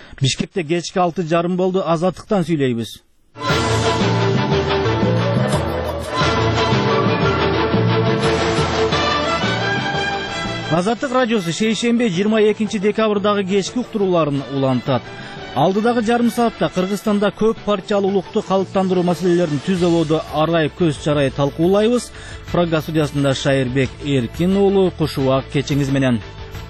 Бишкекте кечки 6:30 болду. Азаттыктан сүйлөйбүз. Азаттык радиосу шейшембе 22 декабрдагы кечки уктурууларын улантат. Алдыдагы жарым саатта Кыргызстанда көп партиялуулукту калыптандыруу маселелерин түзөлүүдө арай көз чарай талкуулайбыз. Программа студиясында Шайырбек Эркин уулу, кушубак кечиңиз менен.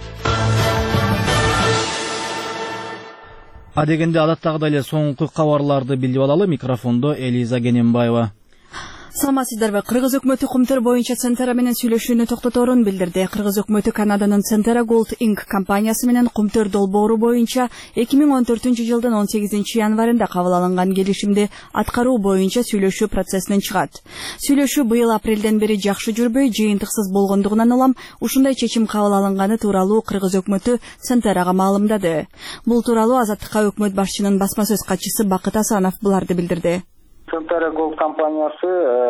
Адегенде адаттагыдай эле соңку кабарларды билип алалы. Микрофондо Элиза Генембаева. Саламатсыздарбы. Кыргыз өкмөтү Кумтөр боюнча Центера менен сүйлөшүүнү токтоторун билдирди. Кыргыз өкмөтү Канаданын Центера Gold Inc. компаниясы менен Кумтөр долбоору боюнча 2014-жылдын 18-январында кабыл алынган келишимди аткаруу боюнча сүйлөшүү процессинен чыгат. Сүйлөшүү быйыл апрелден бери жакшы жүрбөй, жыйынтыксыз болгондугунан улам ушундай чечим кабыл алынганы тууралуу Кыргыз өкмөтү Центерага маалымдады. Бул тууралуу Азаттыкка өкмөт башчынын басма сөз катчысы Бакыт Асанов буларды билдирди. Центера Gold компаниясы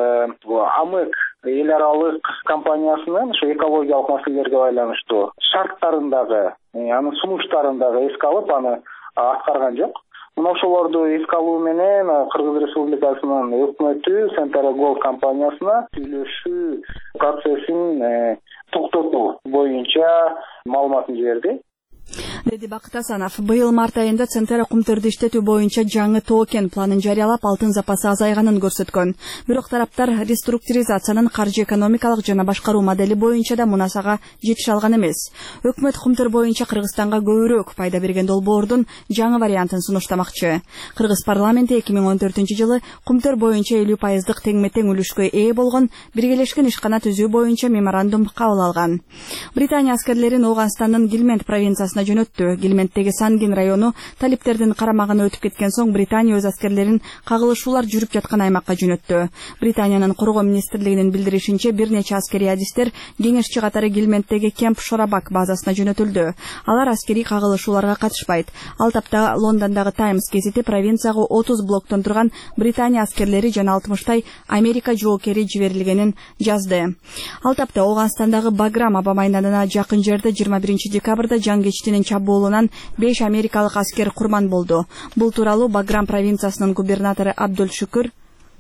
АМЭК эл аралык компаниясынын ушу экологиялык маселелерге байланыштуу шарттарындагы, анын сунуштарындагы эске алып, аны аткарган жок. Мына ошолорду эске алуу менен Кыргыз Республикасынын өкмөтү Центера Gold компаниясына сүйлөшүү процессин токтотуу боюнча маалыматын жиберди. Деди Бакыт Асанов. Быйыл март айында Центера Кумтөрдү иштетүү боюнча жаңы токен планын жарыялап, алтын запасы азайганын көрсөткөн. Бирок тараптар реструктуризациянын каржы экономикалык жана башкаруу модели боюнча да мунасага жетише алган эмес. Өкмөт Кумтөр боюнча Кыргызстанга көбүрөөк пайда берген долбоордун жаңы вариантын сунуштамакчы. Кыргыз парламенти 2014-жылы Кумтөр боюнча 50% тең-метең үлүшкө ээ болгон биргелешкен ишкана түзүү боюнча меморандум кабыл алган. Британия аскерлерин Ооганстандын Гилмент провинциясына жөнөттү. Гилменттеги Сангин району талиптердин карамагына өтүп кеткен соң Британия өз аскерлерин кагылышуулар жүрүп жаткан аймакка жөнөттү. Британиянын коргоо министрлигинин билдиришинче бир нече аскери адистер кеңешчи катары Гилменттеги Кемп Шорабак базасына жөнөтүлдү. Алар аскери кагылышууларга катышпайт. Ал тапта Лондондогу Times гезити провинцияга 30 блоктон турган Британия аскерлери жана 60 Америка жоокери жиберилгенин жазды. Ал тапта Ооганстандагы Баграм аба майданына жакын жерде 21 декабрда жангечтинин чабуулунан 5 америкалык аскер курман болду. Бул тууралуу Баграм провинциясынын губернатору Абдул Шүкүр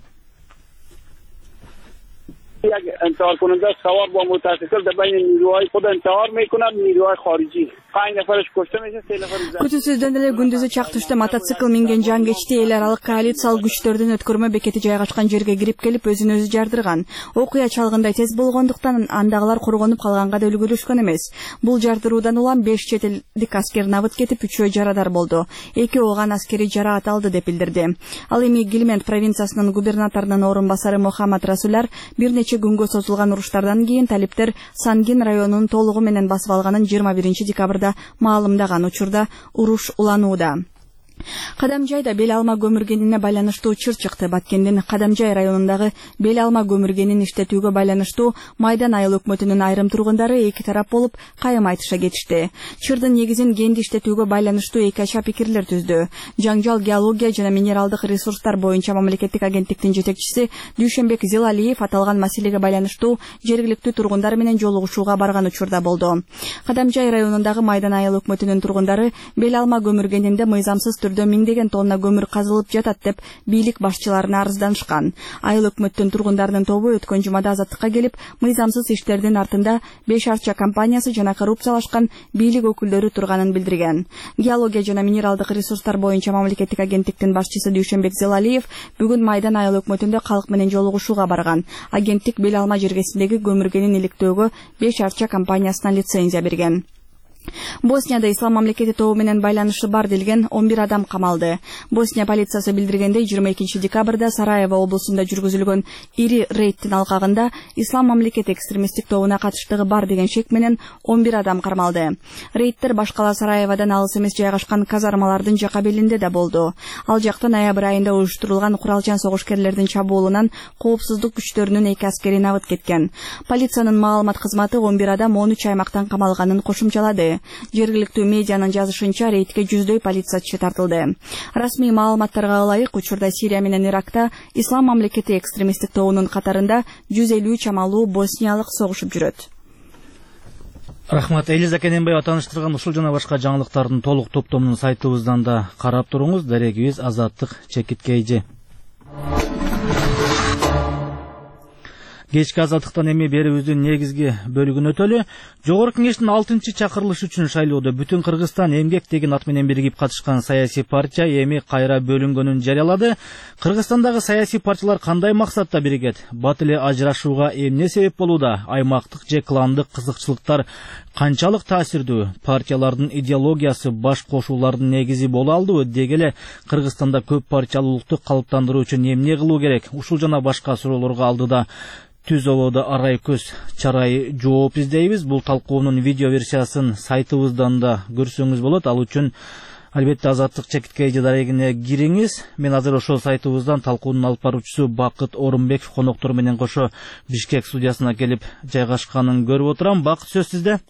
انتحار کننده سوار با موتورسیکل در بین نیروهای خود انتحار میکنند، نیروهای خارجی 5 نفرش کشته میشه، 3 نفر زخمی. Күтүүсүздөн эле күндүзү чактышты мотоцикл минген жангечти эл аралык коалициялык күчтөрдүн өткөрмө бекети жайгашкан жерге кирип келип өзүн өзү жардырган. Окуя чалгындай тез болгондуктан андагылар коргонуп калганга да үлгүрүшкөн эмес. Бул жардыруудан улам 5 чет элдик аскер набыт кетип, 3-өө жарадар болду. 2 ооган аскери жараат алды деп билдирди. Ал эми Гилмент провинциясынын губернаторунун орун басары Мохаммад Расуляр бир нече күнгө созулган уруштардан кийин талиптер Сангин районунун толугу менен басып алганын 21 декабрда маалымдаган. Учурда уруш уланууда. Кадамжайда бел алма көмүргенине байланыштуу чыр чыкты. Баткендин Кадамжай районундагы бел алма көмүргенин иштетүүгө байланыштуу Майдан айыл өкмөтүнүн айрым тургундары эки тарап болуп кайым айтыша кетишти. Чырдын негизин кенди иштетүүгө байланыштуу эки ача пикирлер түздү. Жаңжал геология жана минералдык ресурстар боюнча мамлекеттик агенттиктин жетекчиси Дүйшөнбек Зелалиев аталган маселеге байланыштуу жергиликтүү тургундар менен жолугушууга барган учурда болду. Кадамжай районундагы Майдан айыл өкмөтүнүн тургундары бел алма көмүргенинде мыйзамсыз миңдеген тонна көмүр казылып жатат деп бийлик башчыларына арызданышкан. Айыл өкмөттүн тургундарынын тобу өткөн жумада Азаттыкка келип, мыйзамсыз иштердин артында 5 арча компаниясы жана коррупциялашкан бийлик өкүлдөрү турганын билдирген. Геология жана минералдык ресурстар боюнча мамлекеттик агенттиктин башчысы Дүйшөнбек Зелалиев бүгүн Майдан айыл өкмөтүндө калк менен жолугушууга барган. Агенттик бел алма жергесиндеги көмүргенин иликтөөгө 5 арча компаниясына лицензия берген. Боснияда ислам мамлекети тобу менен байланышы бар делген 11 адам камалды. Босния полициясы билдиргендей 22 декабрда Сараево облусунда жүргүзүлгөн ири рейдтин алкагында ислам мамлекети экстремисттик тобуна катыштыгы бар деген шек менен 11 адам кармалды. Рейдтер башкала Сараеводон алыс эмес жайгашкан казармалардын жакабелинде да болду. Ал жакта ноябрь айында уюштурулган куралчан согушкерлердин чабуулунан коопсуздук күчтөрүнүн 2 аскери набыт кеткен. Полициянын маалымат кызматы 11 адам 13 аймактан камалганын кошумчалады. Жергиликтүү медианын жазышынча рейдке 100дөй полициячы тартылды. Расмий маалыматтарга ылайык учурда Сирия менен Иракта ислам мамлекети экстремисттик тобунун катарында 150 чамалуу босниялык согушуп жүрөт. Рахмат. Элиза Кененбаева тааныштырган ушул жана башка жаңылыктардын толук топтомун сайтыбыздан да карап туруңуз. Дарегибиз Азаттык Чекиткейжи. Кечки Азаттыктан эми берүүбүздүн негизги бөлүгүн өтөлү. Жогорку кеңештин 6-чакырылышы үчүн шайлоодо бүтүн Кыргызстан эмгек деген ат менен биригип катышкан саясий партия эми кайра бөлүнгөнүн жарыялады. Кыргызстандагы саясий партиялар кандай максатта биригет? Бат эле ажырашууга эмне себеп болууда? Аймактык же кландык кызыкчылыктар канчалык таасирдүү? Партиялардын идеологиясы баш кошуулардын негизи боло алдыбы? Деги эле Кыргызстанда көп партиялуулукту калыптандыруу үчүн эмне кылуу керек? Ушул жана башка суроолорго алдыда түз ободо арай көз чарайы жооп издейбиз. Бул талкуунун видео версиясын сайтыбыздан да көрсөңүз болот. Ал үчүн албетте Азаттык Чекиткейжи дарегине кириңиз. Мен азыр ошол сайтыбыздан талкуунун алып баруучусу Бакыт Орунбеков коноктор менен кошо Бишкек студиясына келип жайгашканын көрүп отурам. Бакыт, сөз сизде.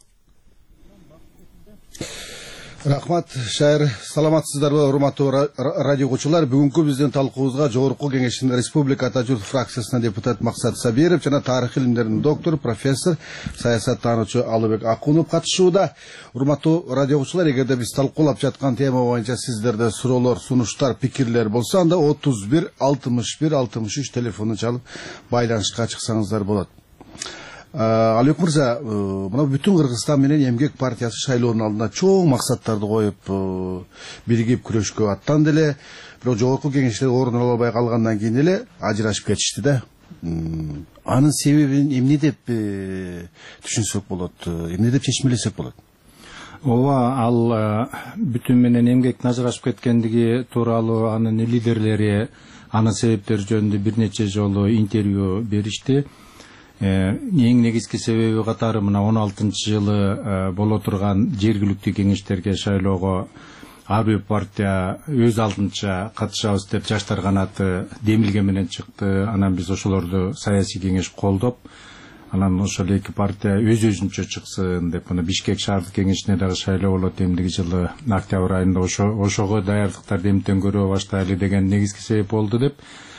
Рахмат, Шайыр. Саламатсыздарбы, урматтуу радио угуучулар. Бүгүнкү биздин талкуубузга Жогорку Кеңештин Республика Ата Журт фракциясынан депутат Максат Сабиров жана тарых илимдеринин доктору, профессор, саясаттануучу Алыбек Акунов катышууда. Урматтуу радио угуучулар, эгерде биз талкуулап жаткан тема боюнча сиздерде суроолор, сунуштар, пикирлер болсо, анда 31 61 63 телефонун чалып байланышка чыксаңыздар болот. Алыбек мырза, мына бүтүн Кыргызстан менен эмгек партиясы шайлоонун алдына чоң максаттарды коюп, биригип күрөшкө аттанды эле. Бирок жогорку кеңештер орун албай калгандан кийин эле ажырашып кетишти да. Анын себебин эмне деп түшүнсөк болот, эмне деп чечмелесек болот? Ооба, ал бүтүн менен эмгектин ажырашып кеткендиги тууралуу анын лидерлери, анын себептери жөнүндө бир нече жолу интервью беришти. Эң негизги себеби катары мына 16-жылы боло турган жергиликтүү кеңештерге шайлоого ар бир партия өз алдынча катышабыз деп жаштар канаты демилге менен чыкты. Анан биз ошолорду саясий кеңеш колдоп, анан ошол эки партия өз-өзүнчө чыксын деп, мына Бишкек шаардык кеңешине дагы шайлоо болот эмдиги жылы октябрь айында, ошого даярдыктарды эмтен көрө баштайлы деген негизги себеп болду деп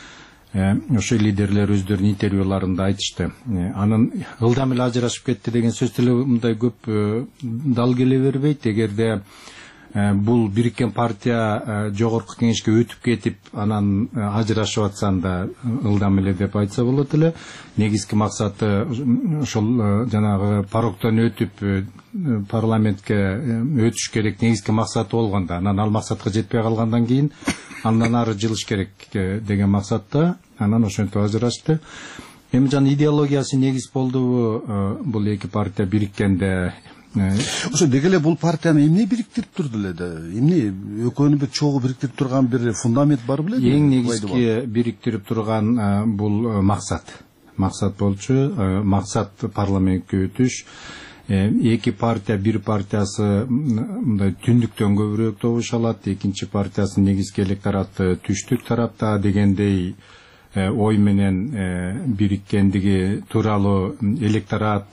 ошо лидерлер өздөрүнүн интервьюларында айтышты. Анын ылдам эле ажырашып кетти деген сөз деле мындай көп дал келе бербейт. Эгерде бул бириккен партия жогорку кеңешке өтүп кетип, анан ажырашып атсанда ылдам эле деп айтса болот эле. Негизги максаты ошол жанагы пароктон өтүп парламентке өтүш керек негизги максаты болгондо, анан ал максатка жетпей калгандан кийин андан ары жылыш керек деген максатта анан ошентип ажырашты. Эми жана идеологиясы негиз болдубу бул эки партия бириккенде? Ошо деги эле бул партияны эмне бириктирип турду эле да? Эмне экөөнү бир чогуу бириктирип турган бир фундамент бар беле? Эң негизги бириктирип турган бул максат болчу. Максат парламентке өтүш. Эки партия, бир партиясы мындай түндүктөн көбүрөөк добуш алат, экинчи партиясы негизги электораты түштүк тарапта дегендей ой менен бириккендиги тууралуу электорат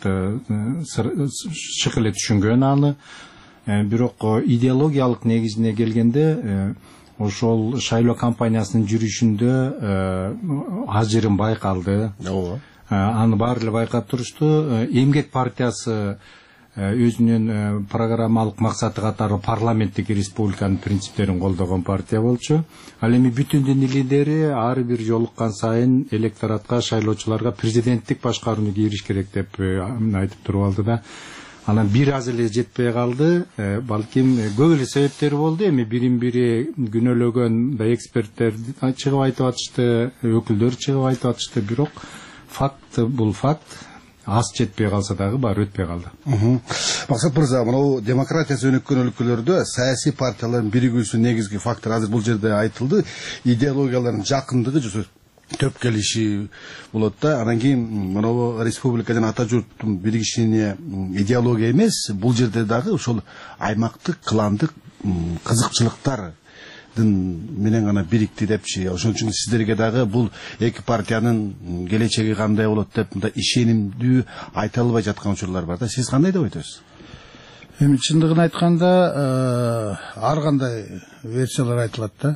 чык эле түшүнгөн аны. Бирок идеологиялык негизине келгенде ошол шайлоо кампаниясынын жүрүшүндө ажырым байкалды. Аны баары эле байкап турушту. Эмгек партиясы өзүнүн программалык максаты катары парламенттик республиканын принциптерин колдогон партия болчу. Ал эми бүтүндүн лидери ар бир жолуккан сайын электоратка, шайлоочуларга президенттик башкарууну кириш керек деп айтып туруп алды да. Анан бир аз эле жетпей калды. Балким көп эле себептери болду. Эми бирин-бири күнөөлөгөн да эксперттер чыгып айтып атышты, өкүлдөр чыгып айтып атышты. Бирок бул факт. Аз жетпей калса дагы баары өтпөй калды. Максат мырза, мына демократия өнүккөн өлкөлөрдө саясий партиялардын биригүүсүнүн негизги фактору азыр бул жерде айтылды. Идеологиялардын жакындыгы төп келиши болот да. Анан кийин мына республика жана Ата Журттун биригишине идеология эмес, бул жерде дагы ошол аймактык, кландык кызыкчылыктар менен гана бирикти депчи. Ошон үчүн сиздерге дагы бул эки партиянын келечеги кандай болот деп мындай ишенимдүү айта албай жаткан учурлар бар да. Сиз кандай деп айтасыз? Эми чындыгын айтканда ар кандай версиялар айтылат да.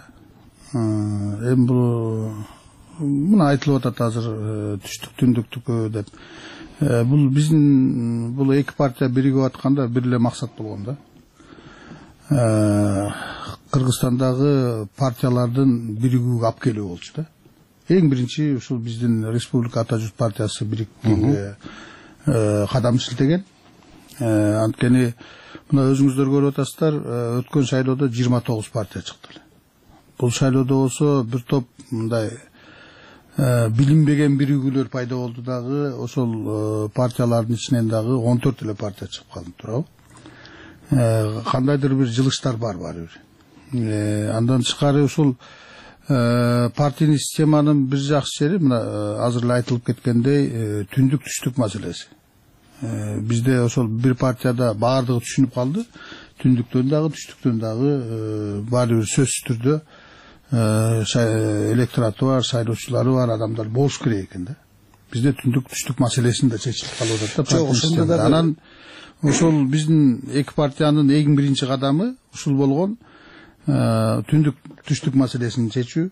Эми бул мына айтылып атат азыр түштүк түндүктүккө деп. Бул биздин бул эки партия биригип атканда бир эле максат болгон да. Кыргызстандагы партиялардын биригүүгө алып келүү болчу да. Эң биринчи ушул биздин Республика Ата Журт партиясы бириккенге кадам силтеген. Анткени мына өзүңүздөр көрүп атасыздар, өткөн шайлоодо 29 партия чыкты. Бул шайлоодо болсо бир топ мындай билинбеген биригүүлөр пайда болду дагы, ошол партиялардын ичинен дагы 14 эле партия чыгып калды, туурабы? Кандайдыр бир жылыштар бар бир. Андан тышкары ушул партийный системанын бир жакшы жери мына азыр эле айтылып кеткендей түндүк түштүк маселеси. Бизде ошол бир партияда баардыгы түшүнүп калды. Түндүктөн дагы түштүктөн дагы баары бир сөзсүз түрдө электораты бар, шайлоочулары бар адамдар болуш керек экен да. Бизде түндүк түштүк маселесин да чечилип калып атат да. Ошондо анан ошол биздин эки партиянын эң биринчи кадамы ушул болгон түндүк түштүк маселесин чечүү,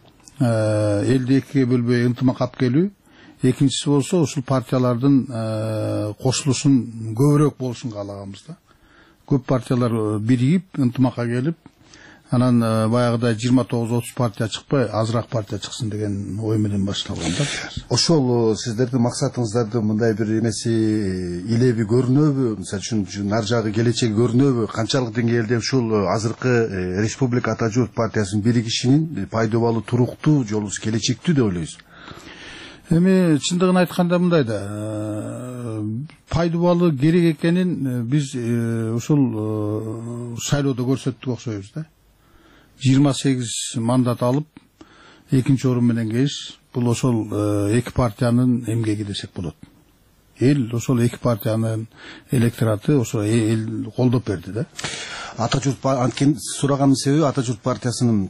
элди экиге бөлбөй ынтымак алып келүү. Экинчиси болсо ушул партиялардын кошулушун көбүрөөк болушун каалаганбыз да. Көп партиялар биригип, ынтымакка келип, анан баягыдай 29-30 партия чыкпай, азыраак партия чыксын деген ой менен башталган да. Ошол сиздердин максатыңыздарды мындай бир эмеси илеби көрүнөбү? Мисалы үчүн ар жагы келечеги көрүнөбү? Канчалык деңгээлде ушул азыркы Республика Ата Журт партиясынын биригишинин пайдалуу, туруктуу, жолубуз келечектүү деп ойлойсуз? Эми чындыгын айтканда мындай да, пайдалуу керек экенин биз ушул шайлоодо көрсөттүк окшойбуз да. 28 мандат алып, экинчи орун менен келиш, бул ошол эки партиянын эмгеги десек болот. Эл ошол эки партиянын электораты ошо эл колдоп берди да. Ата Журт анткени сураганын себеби Ата Журт партиясынын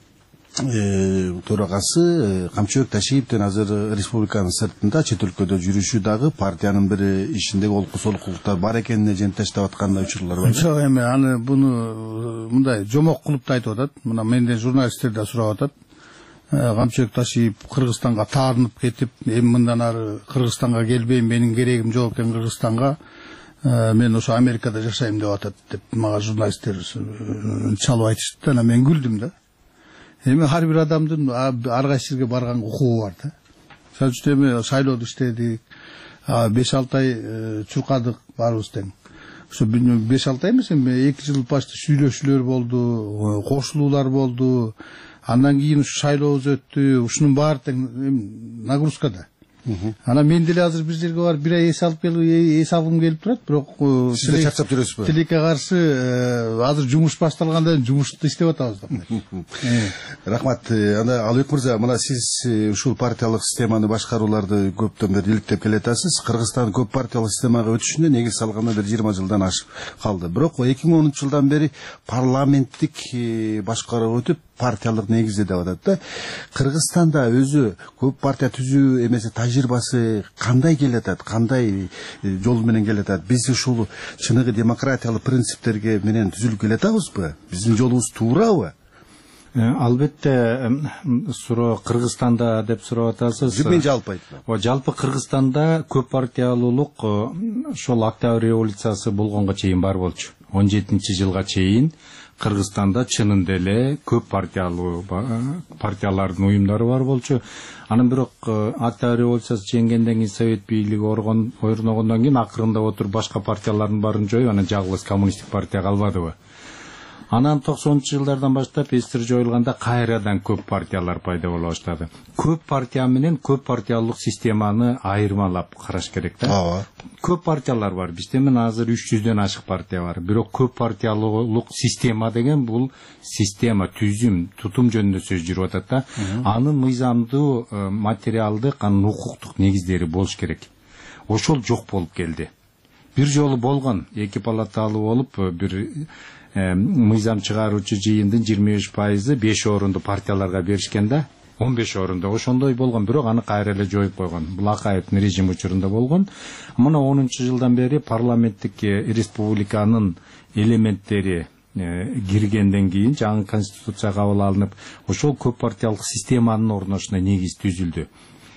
төрагасы Камчыбек Ташиевдин азыр республиканын сыртында чет өлкөдө жүрүшү дагы партиянын бир ишиндеги олку солукулуктар бар экенине жентештеп аткан учурлар бар. Жок, эми аны буну мындай жомок кылып да айтып атат. Мына менден журналисттер да сурап атат. Камчыбек Ташиев Кыргызстанга таарынып кетип, эми мындан ары Кыргызстанга келбейм, менин керегим жок экен Кыргызстанга. Мен ошо Америкада жашайм деп атат деп мага журналисттер чалып айтышты. Анан мен күлдүм да. Эми ар бир адамдын ар кайсы жерге барган укугу бар да. Мисалы үчүн эми шайлоодо иштедик, 5-6 ай чуркадык баарыбыз тең. Ошо 5-6 ай эмес, эми 2 жыл башта сүйлөшүүлөр болду, кошулуулар болду. Андан кийин ушу шайлообуз өттү. Ушунун баары тең нагрузка да. Анан мен деле азыр бир жерге барып бир ай эс алгым келип турат, бирок сиз чарчап жүрөсүзбү? Тилекке каршы азыр жумуш башталгандан жумушту иштеп атабыз да. Рахмат. Анда Алыбек мырза, мына сиз ушул партиялык системаны башкарууларды көптөн бери иликтеп келатасыз. Кыргызстан көп партиялык системага өтүшүнө негиз салганда бир 20 жылдан ашып калды. Бирок 2010 жылдан бери парламенттик башкарууга өтүп, партиялык негизде деп атат да. Кыргызстанда өзү көп партия түзүү эмеси тажрыйбасы кандай келатат, кандай жол менен келатат? Биз ушул чыныгы демократиялык принциптерге менен түзүлүп келатабызбы? Биздин жолубуз туурабы? Албетте, суроо Кыргызстанда деп сурап атасыз. Мен жалпы айтам. Жалпы Кыргызстанда көп партиялуулук ошол Октябрь революциясы болгонго чейин бар болчу. 17-жылга чейин Кыргызстанда чынында эле көп партиялуу партиялардын уюмдары бар болчу. Анан бирок Октябрь революциясы жеңгенден кийин Совет бийлиги орногондон кийин акырында отуруп башка партиялардын баарын жоюп, анан жалгыз коммунисттик партия калбадыбы. Анан 90-жылдардан баштап эстер жоюлганда кайрадан көп партиялар пайда боло баштады. Көп партия менен көп партиялык системаны айырмалап караш керек да. Көп партиялар бар. Бизде мен азыр 300дөн ашык партия бар. Бирок көп партиялык система деген бул система, түзүм, тутум жөнүндө сөз жүрүп атат да. Анын мыйзамдуу, материалдык, анын укуктук негиздери болуш керек. Ошол жок болуп келди. Бир жолу болгон, эки палаталуу болуп, бир мыйзам чыгаруучу жыйындын 25%, 5 орунду партияларга беришкен да. 15 орунда ошондой болгон, бирок аны кайра эле жоюп койгон. Бул Акаевдин режим учурунда болгон. Мына 10-жылдан бери парламенттик республиканын элементтери киргенден кийин жаңы конституция кабыл алынып, ошол көп партиялык системанын орношуна негиз түзүлдү.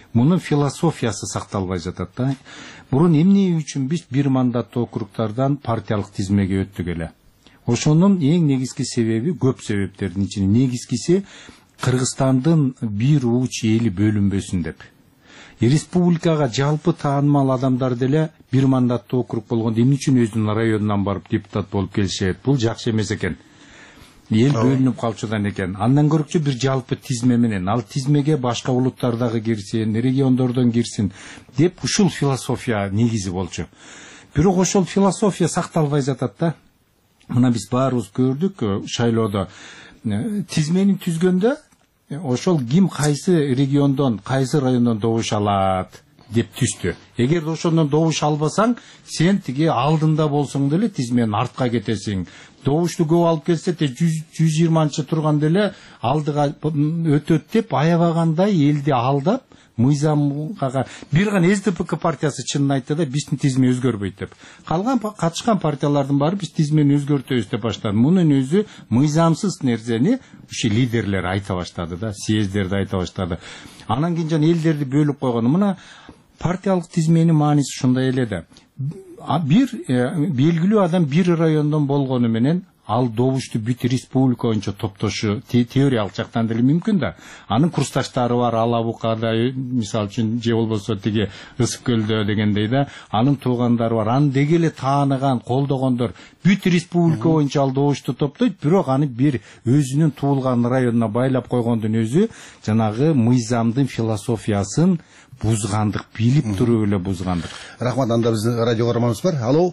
Мунун философиясы сакталбай жатат да. Мурун эмне үчүн биз бир мандаттуу округдардан партиялык тизмеге өттүк эле? Ошонун эң негизги себеби, көп себептердин ичинен негизгиси Кыргызстандын бир уч эли бөлүнбөсүн деп. Республикага жалпы таанымал адамдар деле бир мандаттуу округ болгондо эмне үчүн өзүнүн районунан барып депутат болуп келишет? Бул жакшы эмес экен. Эл бөлүнүп калчудан экен. Андан көрөкчү бир жалпы тизме менен, ал тизмеге башка улуттар дагы кирсин, региондордон кирсин деп ушул философия негизи болчу. Бирок ошол философия сакталбай жатат да. Мына биз баарыбыз көрдүк шайлоодо. Тизмени түзгөндө ошол ким кайсы региондон, кайсы райондон добуш алат деп түздү. Эгер ошондон добуш албасаң, сен тиги алдында болсоң деле тизменин артка кетесиң. Добушту көп алып келсе, 120-чы турган деле алдыга өтөт деп аябагандай элди алдап, мыйзамга бир гана СДПК партиясы чынын айтты да, биздин тизме өзгөрбөйт деп. Калган катышкан партиялардын баары биз тизмени өзгөртөбүз деп баштады. Мунун өзү мыйзамсыз нерсени ушу лидерлер айта баштады да, съездерде айта баштады. Анан кийин жана элдерди бөлүп койгону. Мына партиялык тизменин мааниси ушундай эле да. Бир белгилүү адам бир райондон болгону менен ал добушту бүт республика боюнча топтошу теориялык жактан деле мүмкүн да. Анын курсташтары бар, Алабукада, мисалы үчүн, же болбосо тиги Ысык көлдө дегендей да, анын туугандары бар. Аны деги эле тааныган, колдогондор бүт республика боюнча ал добушту топтойт, бирок аны бир өзүнүн туулган районуна байлап койгондун өзү жанагы мыйзамдын философиясын бузгандык, билип туруп эле бузгандык. Рахмат, анда биздин радио көрөрманыбыз бар. Алло.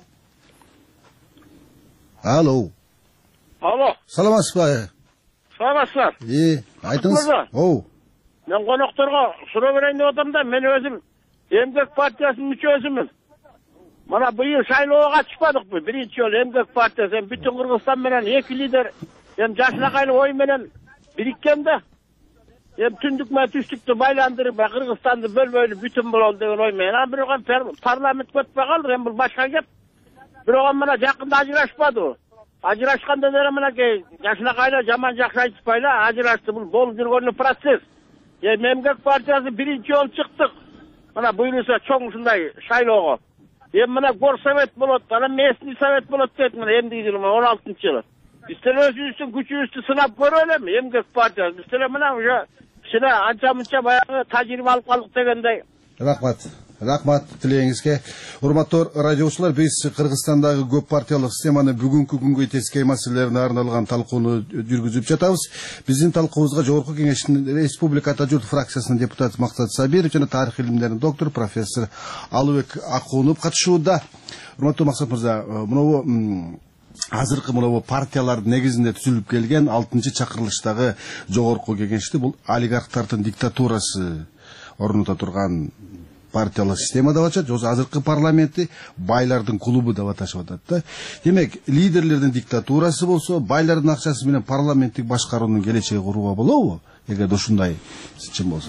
Алло. Алло. Саламатсызбы? Саламатсыздар. Айтыңыз. Оу. Мен конокторго суроо берейин деп атам да, мен өзүм Эмгек партиясынын мүчөсүмүн. Мына быйыл шайлоого катышпадыкпы? Биринчи жолу Эмгек партиясы бүтүн Кыргызстан менен эки лидер жашынакайлы ой менен бириккен да. Түндүк менен түштүктү байландырып, Кыргызстанды бөлбөйлү бүтүн бололу деген ой менен. Бирок парламентке өтпөй калды, бул башка кеп. Бирок мына жакында ажырашпады. Ажырашканда деле мынакей жашынакайлы жаман жакшы айтышпайлы, ажырашты. Бул болуп жүргөн процесс. Эмгек партиясы биринчи жолу чыктык. Мына буюрса чоң ушундай шайлоого. Мына горсовет болот, анан местный совет болот дейт мына эмдиги жыл 16-жылы. Биз деле өзүбүздүн күчүбүздү сынап көрөлү Эмгек партиясы. Биз деле мына уже кичине анча-мынча баягы тажрыйба алып калдык дегендей. Рахмат тилегиңизге. Урматтуу радиочулар, биз Кыргызстандагы көп партиялык системаны бүгүнкү күнгө тескей маселелерине арналган талкууну жүргүзүп жатабыз. Биздин талкуубузга Жогорку Кеңештин Республика Ата Журт фракциясынын депутаты Максат Сабиров жана тарых илимдеринин доктору профессор Алыбек Акунов катышууда. Урматтуу Максат мырза, мынабу азыркы мынабу партиялардын негизинде түзүлүп келген 6-чакырылыштагы Жогорку Кеңешти бул олигархтардын диктатурасы орнута турган партиялык система деп атышат. Азыркы парламентти байлардын клубу деп аташып атат да. Демек, лидерлердин диктатурасы болсо, байлардын акчасы менен парламенттик башкаруунун келечеги курууга болобу? Эгер ушундай чын болсо.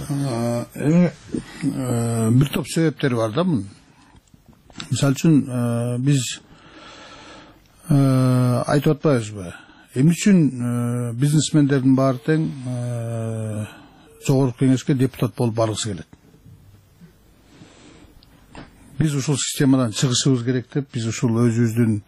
Бир топ себептери бар да мунун. Мисалы үчүн биз айтып атпайбызбы? Эмне үчүн бизнесмендердин баары тең Жогорку Кеңешке депутат болуп баргысы келет? Биз ушул системадан чыгышыбыз керек деп, биз ушул өзүбүздүн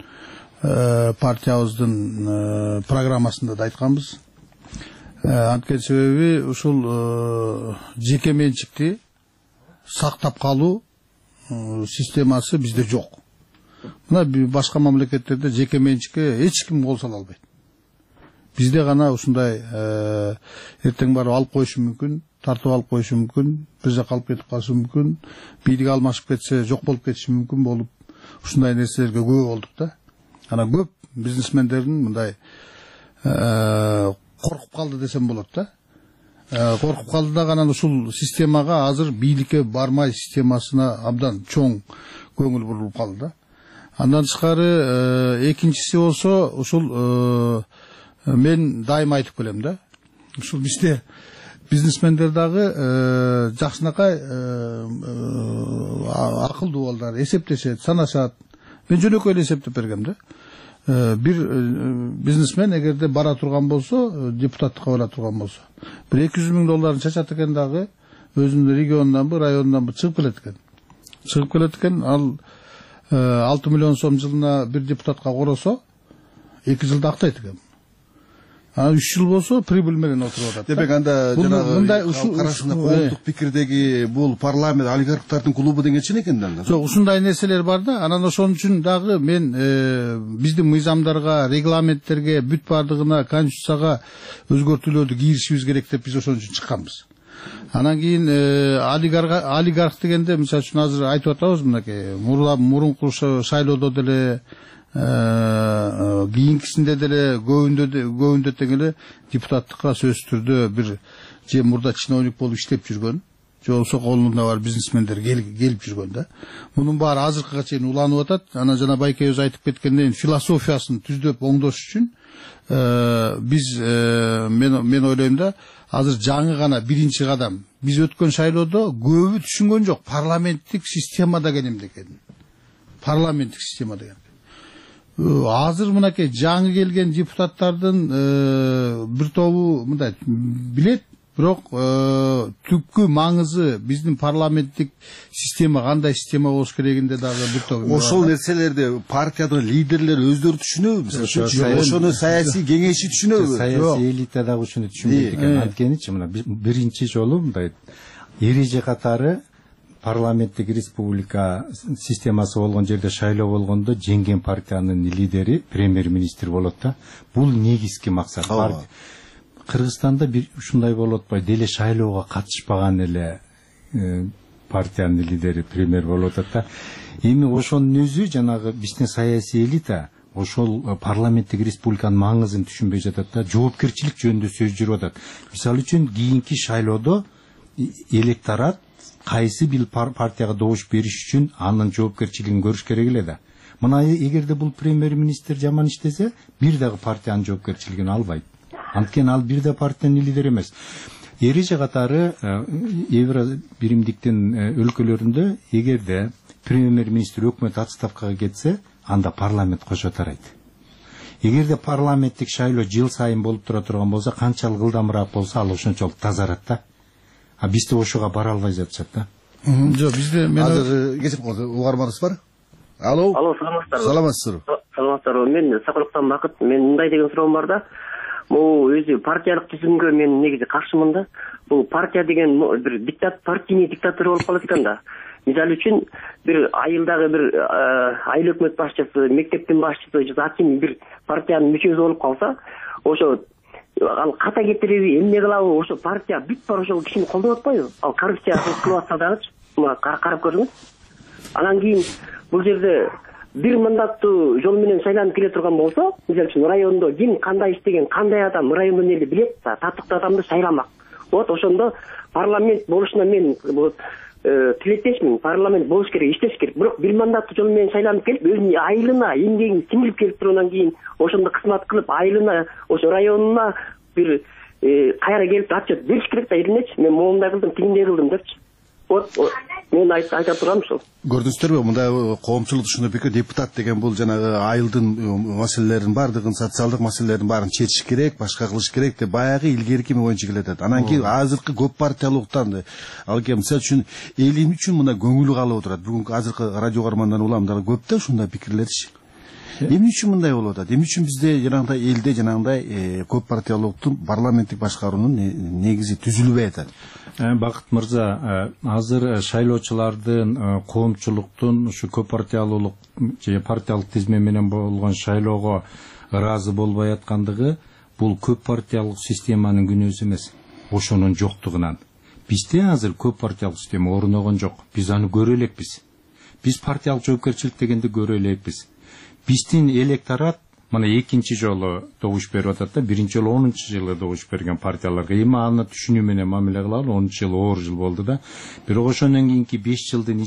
партиябыздын программасында да айтканбыз. Анткени себеби ушул жеке менчикти сактап калуу системасы бизде жок. Мына башка мамлекеттерде жеке менчикке эч ким кол сала албайт. Бизде гана ушундай эртең барып алып коюшу мүмкүн, тартып алып коюшу мүмкүн, бир жака алып кетип калышы мүмкүн, бийлик алмашып кетсе жок болуп кетиши мүмкүн болуп, ушундай нерселерге күбө болдук да. Анан көп бизнесмендердин мындай коркуп калды десем болот да. Коркуп калды да, анан ушул системага азыр бийликке бармай системасына абдан чоң көңүл бурулуп калды да. Андан тышкары экинчиси болсо ушул мен дайыма айтып келем да. Ушул бизде бизнесмендер дагы жакшынакай акылдуу балдар, эсептешет, санашат. Мен жөнөкөй эле эсептеп бергем да. Бир бизнесмен эгерде бара турган болсо, депутаттыкка бара турган болсо, бир $200,000 чачат экен дагы, өзүнүн регионунанбы районунанбы чыгып келет экен. Ал 6 миллион сом жылына бир депутатка коросо 2 жылда актайт экен. 3 жыл болсо прибыль менен отуруп атат. Демек анда жанагы карашында коомдук пикирдеги бул парламент олигархтардын клубу дегенче экен да. Жок, ушундай нерселер бар да. Анан ошон үчүн дагы мен биздин мыйзамдарга, регламенттерге, бүт бардыгына, конституцияга өзгөртүүлөрдү кийришибиз керек деп биз ошон үчүн чыкканбыз. Анан кийин олигарх дегенде, мисалы үчүн азыр айтып атабыз, мынакей мурунку шайлоодо деле кийинкисинде деле көбүндө тең эле депутаттыкка сөзсүз түрдө бир же мурда чиновник болуп иштеп жүргөн, же болбосо колунда бар бизнесмендер келип жүргөн да. Мунун баары азыркыга чейин уланып атат. Анан жана байкебиз айтып кеткендей философиясын түздөп оңдош үчүн биз мен ойлойм да, азыр жаңы гана биринчи кадам. Биз өткөн шайлоодо көбү түшүнгөн жок парламенттик система деген эмне экенин. Парламенттик система деген. Азыр мынакей жаңы келген депутаттардын бир тобу мындай билет, бирок түпкү маңызы биздин парламенттик система кандай система болуш керегинде дагы бир топ. Ошол нерселерди партиянын лидерлери өздөрү түшүнөбү? Мисалы, ошону саясий кеңеши түшүнөбү? Саясий элита дагы ушуну түшүнбөйт экен. Анткеничи мына биринчи жолу мындай эреже катары парламенттик республика системасы болгон жерде шайлоо болгондо жеңген партиянын лидери премьер-министр болот да. Бул негизги максат. Кыргызстанда бир ушундай болуп атпайбы? Деле шайлоого катышпаган эле партиянын лидери премьер болуп атат да. Эми ошонун өзү жанагы биздин саясий элита ошол парламенттик республиканын маңызын түшүнбөй жатат да. Жоопкерчилик жөнүндө сөз жүрүп атат. Мисалы үчүн кийинки шайлоодо электорат кайсы бир партияга добуш бериш үчүн анын жоопкерчилигин көрүш керек эле да. Мына эгерде бул премьер-министр жаман иштесе, бир дагы партиянын жоопкерчилигин албайт. Анткени ал бир да партиянын лидери эмес. Эреже катары Евро биримдиктин өлкөлөрүндө эгерде премьер-министр өкмөт отставкага кетсе, анда парламент кошо тарайт. Эгерде парламенттик шайлоо жыл сайын болуп тура турган болсо, канчалык ылдамыраак болсо, ал ошончолук тазарат да. Бизде ошого бара албай жатышат да. Жок, бизде азыр кесип угарманыбыз бар. Алло, саламатсыздарбы? Саламатсыздарбы. Мен Соколуктан Бакыт. Мен мындай деген суроом бар да. Бул өзү партиялык түзүмгө мен негизи каршымын да. Бул партия деген бир партийный диктатура болуп калат экен да. Мисалы үчүн бир айылдагы бир айыл өкмөт башчысы, мектептин башчысы же аким бир партиянын мүчөсү болуп калса, ошо ал ката кетириби, эмне кылабы, ошо партия бүт бар ошол кишини колдоп атпайбы? Ал коррупция кылып атса дагычы, карап көрүңүз. Анан кийин бул жерде бир мандаттуу жол менен шайланып келе турган болсо, мисалы үчүн райондо ким кандай иштеген, кандай адам райондон эли билет, татыктуу адамды шайламак. Вот ошондо парламент болушуна мен тилектешмин. Парламент болуш керек, иштеш керек. Бирок бир мандаттуу жол менен шайланып келип, өзүнүн айылына эмгегин сиңирип келип тургандан кийин ошондо кызмат кылып, айылына, ошо районуна бир кайра келип отчет бериш керек да, элинечи. Мен моундай кылдым, тигиндей кылдым депчи. Вот мен айта тургам ушул. Көрдүңүздөрбү, мындай коомчулук ушундай пикир, депутат деген бул жанагы айылдын маселелерин бардыгын, социалдык маселелерин баарын чечиш керек, башка кылыш керек деп баягы илгерки боюнча келатат. Анан кийин азыркы көп партиялыктан ал кем мисалы үчүн элим үчүн мына көңүлү калып отурат. Бүгүнкү азыркы радио угармандар уламдары көп да ушундай пикирлерчи. Эмне үчүн мындай болуп атат? Эмне үчүн бизде жанагындай элде жанагындай көп партиялыктын парламенттик башкаруунун негизи түзүлбөй атат? Бакыт мырза, азыр шайлоочулардын, коомчулуктун ушу көп партиялуулук же партиялык тизме менен болгон шайлоого ыраазы болбой аткандыгы бул көп партиялык системанын күнөөсү эмес, ошонун жоктугунан. Бизде азыр көп партиялык система орногон жок. Биз аны көрө элекпиз. Биз партиялык жоопкерчилик дегенди көрө элекпиз. Биздин электорат мына экинчи жолу добуш берип атат да, биринчи жолу 10-жылы добуш берген партияларга эми аны түшүнүү менен мамиле кылалы. 10 жыл оор жыл болду да. Бирок ошондон кийинки 5 жылдын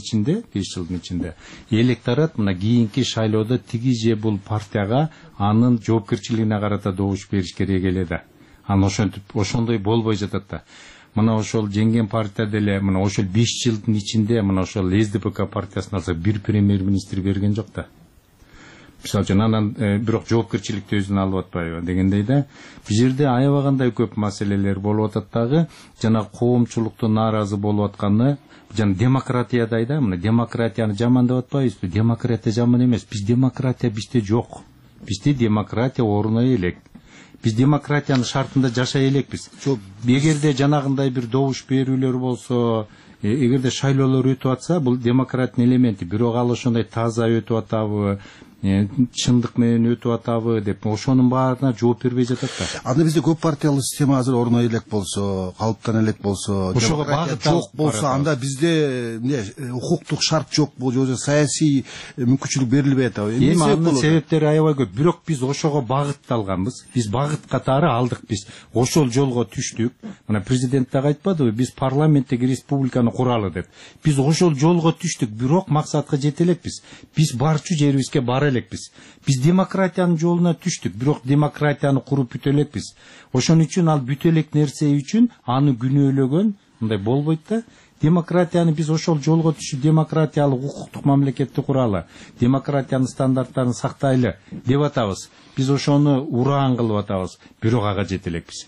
ичинде электорат мына кийинки шайлоодо тиги же бул партияга анын жоопкерчилигине карата добуш бериш керек эле да. Аны ошондой болбой жатат да. Мына ошол жеңген партия деле мына ошол 5 жылдын ичинде мына ошол СДПК партиясын алса бир премьер-министр берген жок да. мисалы үчүн анан бирок жоопкерчиликти өзүнө алып атпайбы дегендей да. Бул жерде аябагандай көп маселелер болуп атат дагы. Жана коомчулуктун нааразы болуп атканы жана демократиядай да. Мына демократияны жамандап атпайбызбы? Демократия жаман эмес. Демократия бизде жок. Бизде демократия орнуна элек. Биз демократиянын шартында жашай элекпиз. Эгерде жанагындай бир добуш берүүлөр болсо, эгерде шайлоолор өтүп атса, бул демократиянын элементи. Бирок ал ошондой таза өтүп атабы, чындык менен өтүп атабы деп ошонун баарына жооп бербей жатат да. Анда бизде көп партиялуу система азыр орнуна элек болсо, калыптана элек болсо, ошого багыт жок болсо, анда бизде укуктук шарт жок болсо, же саясий мүмкүнчүлүк берилбей атабы. Эми анын себептери аябай көп. Бирок биз ошого багытталганбыз. Биз багыт катары алдык. Биз ошол жолго түштүк. Мына президент дагы айтпадыбы, биз парламенттеги республиканы куралы деп. Биз ошол жолго түштүк, бирок максатка жете элекпиз. Биз барчу жерибизге бара элекпиз. Биз демократиянын жолуна түштүк, бирок демократияны куруп бүтө элекпиз. Ошон үчүн ал бүтө элек нерсе үчүн аны күнөөлөгөн мындай болбойт да. Демократияны биз ошол жолго түшүп, демократиялык укуктук мамлекетти куралы, демократиянын стандарттарын сактайлы деп атабыз. Биз ошону ураан кылып атабыз, бирок ага жете элекпиз.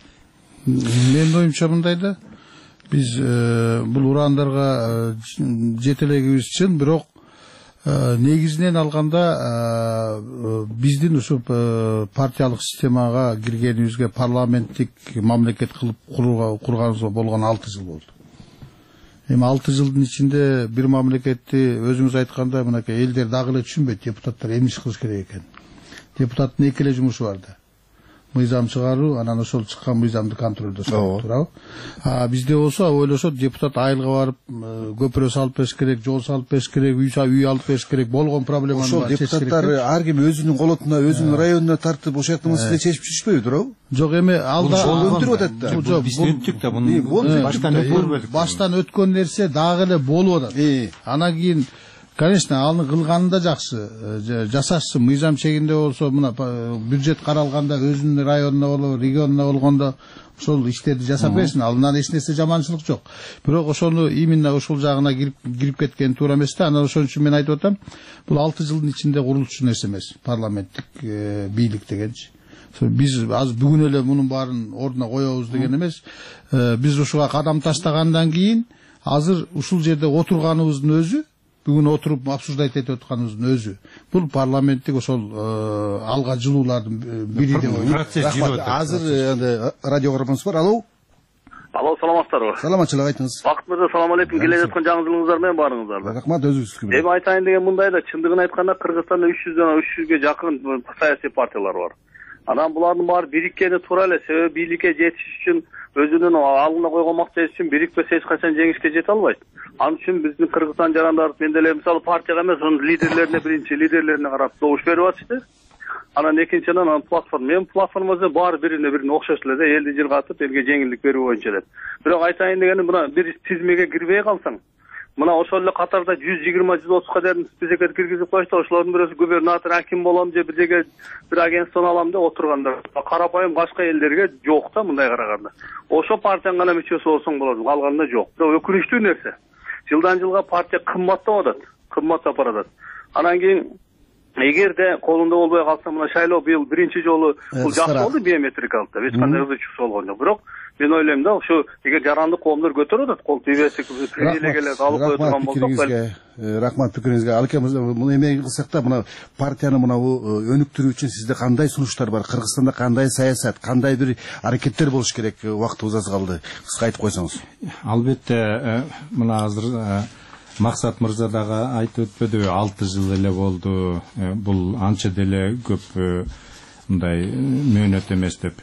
Менин оюмча мындай да, биз бул ураандарга жете элегибиз чын, бирок негизинен алганда биздин ушу партиялык системага киргенибизге, парламенттик мамлекет кылып курганыбызга болгон 6 жыл болду. Эми 6 жылдын ичинде бир мамлекетти өзүңүз айткандай мынакей элдер дагы эле түшүнбөйт, депутаттар эмне иш кылыш керек экен. Депутаттын эки эле жумушу бар да. Мыйзам чыгаруу, анан ошол чыккан мыйзамды контролдоо туурабы. Бизде болсо ойлошот, депутат айылга барып көпүрө салып бериш керек, жол салып бериш керек, үй алып бериш керек, болгон проблеманы ошол депутаттар ар ким өзүнүн колотуна, өзүнүн районуна тартып ошол жактан маселе чечип жүрүшпөйбү, туурабы? Жок, эми алда өндүрүп атат да. Биз өттүк да, муну баштан өткөн нерсе дагы эле болуп атат. Анан кийин конечно, аны кылганы да жакшы, жасашсын, мыйзам чегинде болсо, мына бюджет каралганда өзүнүн районуна болобу, регионуна болгондо ошол иштерди жасап берсин, алынан эч нерсе жаманчылык жок. Бирок ошону именно ошол жагына кирип кеткен туура эмес да. Анан ошон үчүн мен айтып атам, бул 6 жылдын ичинде курулчу нерсе эмес, парламенттик бийлик дегенчи. Биз азыр бүгүн эле мунун баарын ордуна коебуз деген эмес. Биз ушуга кадам таштагандан кийин азыр ушул жерде отурганыбыздын өзү, бүгүн отуруп обсуждать этип атканыбыздын өзү, бул парламенттик ошол алга жылуулардын бири деп ойлойм. Азыр радио көргөнүңүз бар. Алло. Алло, саламатсыздарбы? Саламатчылык, айтыңыз. Бакыт мырза, салам алейкум. Келе жаткан жаңы жылыңыздар менен баарыңыздарды. Рахмат, өзүңүздүкү. Эми айтайын деген мындай да, чындыгын айтканда Кыргызстанда 300ге жакын саясий партиялар бар. Анан булардын баары бириккени туура эле, себеби бийликке жетиш үчүн өзүнүн алдына койгон максаты үчүн бирикпесе эч качан жеңишке жете албайт. Ал үчүн биздин Кыргызстан жарандары мен деле мисалы партияга эмес, анын лидерлерине, биринчи лидерлерине карап добуш берип атышты. Анан экинчиден анан платформа. Мен платформасы баары бирине окшош эле да, элди жыргатып, элге жеңилдик берүү боюнча эле. Бирок айтайын дегеним, мына бир тизмеге кирбей калсаң, мына ошол эле катарда 120-130га чейин списокке киргизип коюшту. Ошолордун бирөөсү губернатор, аким болом же бир жерге бир агентствону алам деп отурганда, карапайым башка элдерге жок да, мындай караганда. Ошо партиянын гана мүчөсү болсоң болот, калганда жок. Бирок өкүнүчтүү нерсе, жылдан жылга партия кымбаттап атат, кымбаттап баратат. Анан кийин эгерде колунда болбой калса, мына шайлоо быйыл биринчи жолу бул жакшы болду, биометрикалык да, эч кандай ызычук болгон жок. Бирок мен ойлойм да, ошо эгер жарандык коомдор көтөрүп атат, кол тийбесик элегелерди алып кое турган болсок, рахмат пикириңизге. Алке мырза, муну эме кылсак да, мына партияны мына өнүктүрүү үчүн сизде кандай сунуштар бар? Кыргызстанда кандай саясат, кандай бир аракеттер болуш керек? Убактыбыз аз калды. Кыска айтып койсоңуз. Албетте, мына азыр Максат мырза дагы айтып өтпөдүбү, 6 жыл эле болду. Бул анча деле көп мындай мөөнөт эмес деп.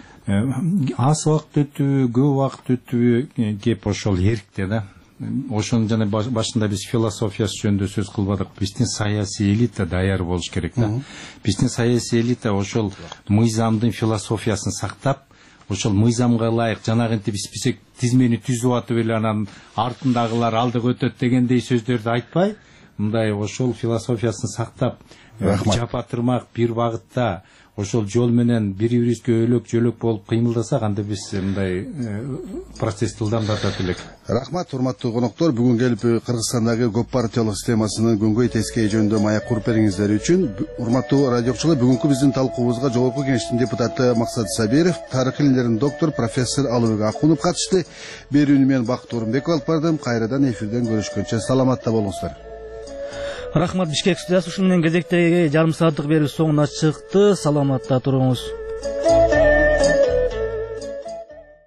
Аз убакыт өтүбү, көп убакыт өтүбү, кеп ошол эркте да. Ошону жана башында биз философиясы жөнүндө сөз кылбадык. Биздин саясий элита даяр болуш керек да. Биздин саясий элита ошол мыйзамдын философиясын сактап, ошол мыйзамга ылайык жанагынтип список тизмени түзүп атып эле анан артындагылар алдыга өтөт дегендей сөздөрдү айтпай, мындай ошол философиясын сактап, жапатырмак бир багытта ошол жол менен бири бирибизге өөлөк жөлөк болуп кыймылдасак, анда биз мындай процессти ылдамдатат элек. Рахмат, урматтуу коноктор. Бүгүн келип Кыргызстандагы көп партиялык системасынын күнгөй тескей жөнүндө маек куруп бериңиздер үчүн. Урматтуу радиочулар, бүгүнкү биздин талкуубузга Жогорку Кеңештин депутаты Максат Сабиров, тарых илимдеринин доктору профессор Алыбек Акунов катышты. Берүүнү мен Бакыт Орунбеков алып бардым. Кайрадан эфирден көрүшкөнчө саламатта болуңуздар. Рахмат, Бишкек студиясы. Ушуну менен кезектеги жарым сааттык берүү соңуна чыкты. Саламатта туруңуз.